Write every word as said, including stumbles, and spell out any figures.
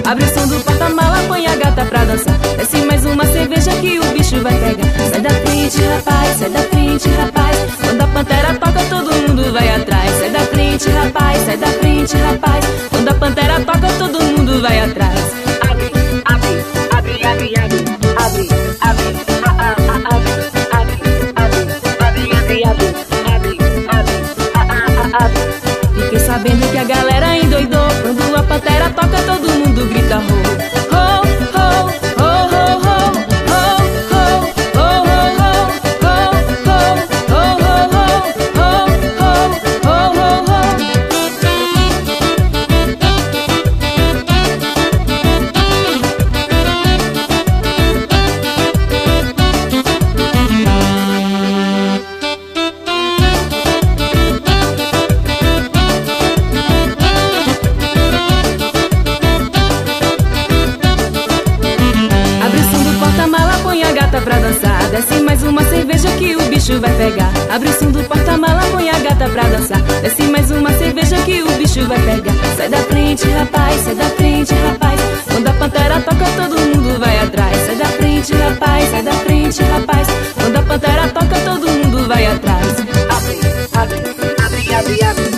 Abre o som do porta-mala, põe a gata pra dançar. Desce mais uma cerveja que o bicho vai pegar. Sai da frente, rapaz, sai da frente, rapaz. Quando a pantera toca, todo mundo vai atrás. Sai da frente, rapaz, sai da frente, rapaz. Quando a pantera toca, todo mundo vai atrás. Abre, abre, abre, abre, abre, abre, abre, ah, ah, ah, abre, abre, abre, abre, abre, abre, abre, ah, ah, ah, abre. Fiquei sabendo que a galera endoidou. Quando a pantera toca, todo mundo grita ho, ho, ho, ho, ho, ho, ho, ho, ho, pra dançar. Desce mais uma cerveja que o bicho vai pegar. Abre o som do porta-mala, põe a gata pra dançar. Desce mais uma cerveja que o bicho vai pegar. Sai da frente, rapaz, sai da frente, rapaz. Quando a pantera toca, todo mundo vai atrás. Sai da frente, rapaz, sai da frente, rapaz. Quando a pantera toca, todo mundo vai atrás. Abre, abre, abre, abre, abre.